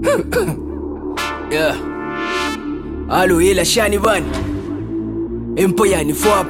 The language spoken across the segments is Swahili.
Yeah. Allo, ila shani bani. Empire ni fop.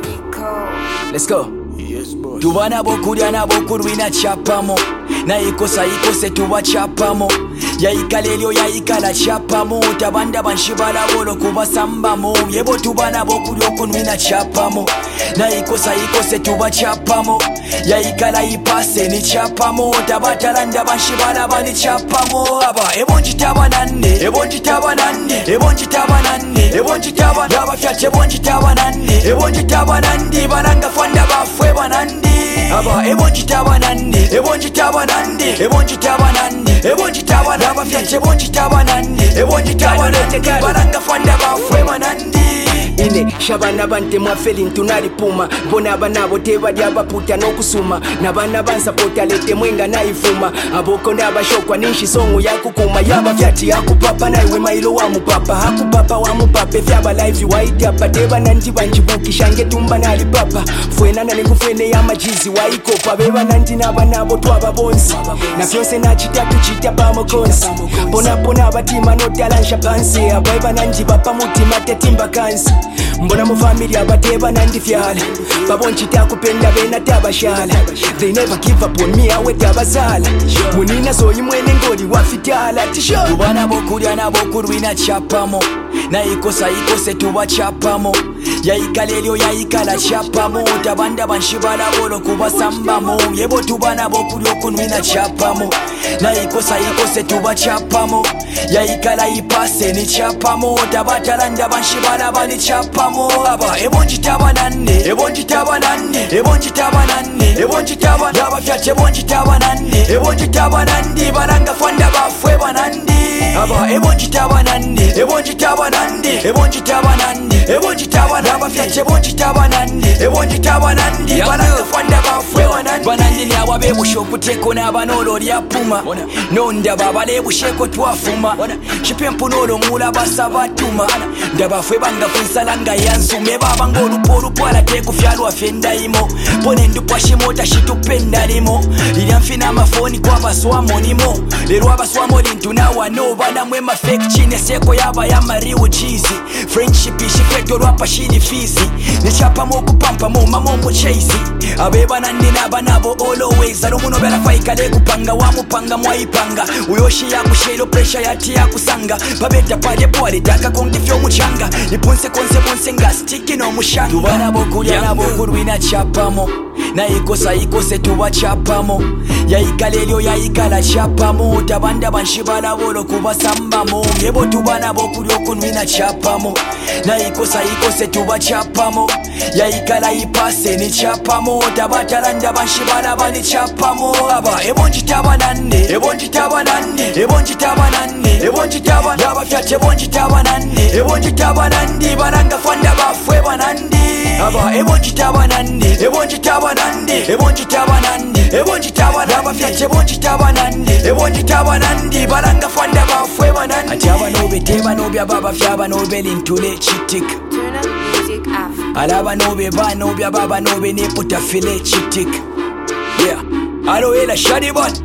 Let's go. Yes, boss. Tubana bokuria na bokurwina chapamo. Na ikosa ikose tubachapamo. Ya ikalelio ya ikala chapamo. Tabanda banshibala bolo kubasambamo. Yebo tubana bokurio kunwina chapamo. Na ikosa ikose tubachapamo. Ya ikala ipase ni chapamo. Tabatalanda banshibala bani chapamo. Aba ebonji tabanande. Ebonji tabanande. Ebonji tabanande. Ebonji tabanande. Aba fyache ebonji tabanande. Ebonji tabanande. Bananga fanda bafwe banande. Aba ebonji tabanande. Ebonji tabanande. Ebonji tabanande. Ebonji tabanande. Aba fyache ebonji tabanande. Ebonji tabanande. Bananga fanda bafwe banande. Ine shabana bante mwafeli ntunali puma. Bona banabo tebadya baputa n'okusuma. Nabana bansapota lete mwenga naifuma. Aboko ndabashokwa ninshi songo yakukuma. Yaba vyati yakupapa naiwe mailo wa mupapa. Hakupapa wa mupapa vyaba live waitapa. Teba nanti banjibuki shange tumba nali papa. Fwena na ningufene ya majizi waikopa. Beba nanti nabanabo twaba bonsi. Na fyose na chitatu chita pamo konsi. Pona batima no talansha pansi. Abaiba nanji bapa mutima tetimba kansi. Mbona mu family abateba nandi fyala. Babonchi takupenda bena tabashala. They never give up on me awe tabazala. Munina so imwene ngoli wafitala tisho. Tubana bokuria na bokurwina chapamo. Na ikosa ikose tubachapamo. Ya ikalelio ya ikala chapamo. Tabanda banshibala bolo kubasambamo. Yebo tubana bokurio kunwina chapamo. Na ikosa ikose tubachapamo. Ya ikala ipase ni chapamo. Tabatalanda banshibala bani chapamo. Aba ebonji tabanande. Ebonji tabanande. Ebonji tabanande. Ebonji tabanande. Aba fyache ebonji tabanande. Ebonji tabanande. Bananga fanda bafwe banande. Aba ebonji tabanande. Ebonji tabanande. Ebonji tabanande. Ebonji tabanande. Aba fyache ebonji tabanande. Ebonji tabanande. Bananga fanda bafwe banande. Banande ni awabe bushoku teko na banolo lya puma. Nonda babale busheko twafuma. Chipempu nolo mula basabatuma. Ndabafwe banga kunsalanga yansume baba ngolupo lupala teku fyalwa fenda imo. Pone ndupwa shimota shitupenda limo. Lilyamfina amafoni kwa baswamo nimo. Lero abaswamo lintuna wano bana mwema fake chine seko yaba ya mariu cheesy. Friendship ishifeto lwapa shini fisi. Nichapa moku pampa mo mamombo chasey. Abeba nandina banabo always. Alumuno bela faikale kupanga wamupanga mwaipanga. Uyoshi ya kushelo pressure yati ya kusanga. Babeta pale pwale taka kongifyo muchanga. Nipunse konse nga stiki no mushanga. Tubana bokuria na bokurwina chapamo. Na ikosa ikose tubachapamo. Ya ikalelio ya ikala chapamo. Tabanda banshibala bolo kubasambamo. Yebo tubana bokurio kunwina chapamo. Na ikosa ikose tubachapamo. Ya ikala ipase ni chapamo. Tabatalanda banshibala bani chapamo. Aba ebonji tabanande. Ebonji tabanande. Ebonji tabanande. Ebonji tabanande. Aba fyache ebonji tabanande. Ebonji tabanande. Bananga fanda bafwe banande. Aba ebonji tabanande. Ebonji tabanande. Ebonji tabanande. Ebonji tabanande. Aba fyache ebonji tabanande. Ebonji tabanande. Bananga fanda bafwe banande. Ati abanobe tebanobe ababa fyaba nobe lintule chitik. Turn up music Africa. Alaba nobe ba nobe ababa nobe ne puta file chitik. Yeah. Allo ila shadibot.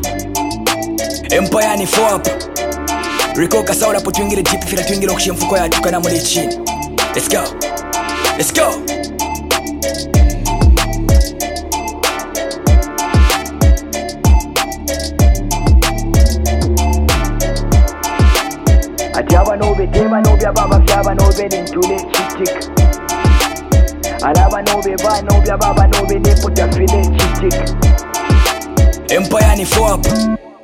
Empire ni fop. Rico kasaula potwingire jipi fila twingire okushye mfuko ya tukana muri chini. Let's go. Let's go. Ati abanobe tebanobe ababa fyaba nobe lintule chitik. Alaba nobe ba nobe ababa nobe ne puta file chitik. Empire ni fop.